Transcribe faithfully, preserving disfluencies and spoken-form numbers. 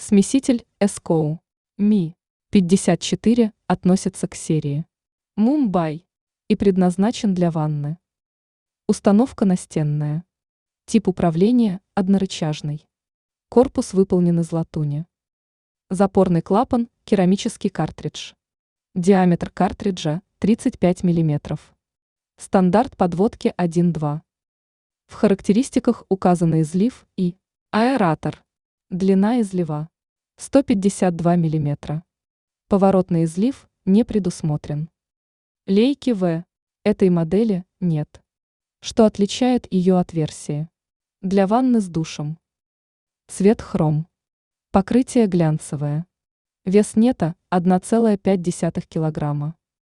Смеситель Эскоу Ми пятьдесят четыре относится к серии Мумбай и предназначен для ванны. Установка настенная. Тип управления однорычажный. Корпус выполнен из латуни. Запорный клапан – керамический картридж. Диаметр картриджа – тридцать пять миллиметров. Стандарт подводки один-два. В характеристиках указаны излив и аэратор. Длина излива – сто пятьдесят два миллиметра. Поворотный излив не предусмотрен. Лейки В этой модели нет. Что отличает ее от версии? Для ванны с душем. Цвет хром. Покрытие глянцевое. Вес нета одна целая пять десятых килограмма.